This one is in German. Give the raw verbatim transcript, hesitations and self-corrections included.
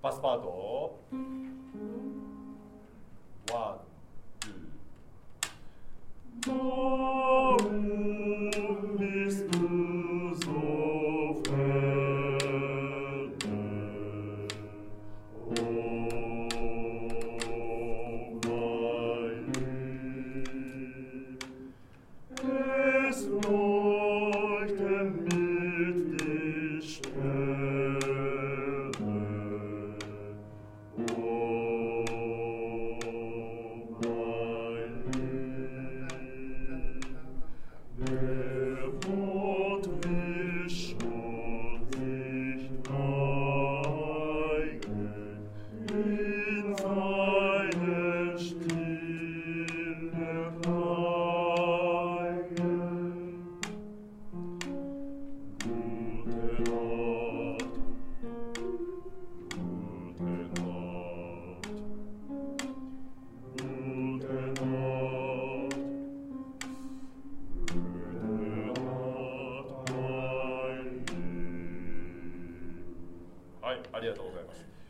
バスパートワン、ツー。Warum bist du so ferne? Oh, mein Lieb, es leuchten mit die Sterne. Oh, mein Lieb, wer Wort will schon sich neigen in seinen stillen Reihen. Gute Nacht, gute Nacht, gute Nacht, gute Nacht, mein Lieb. はい、ありがとうございます。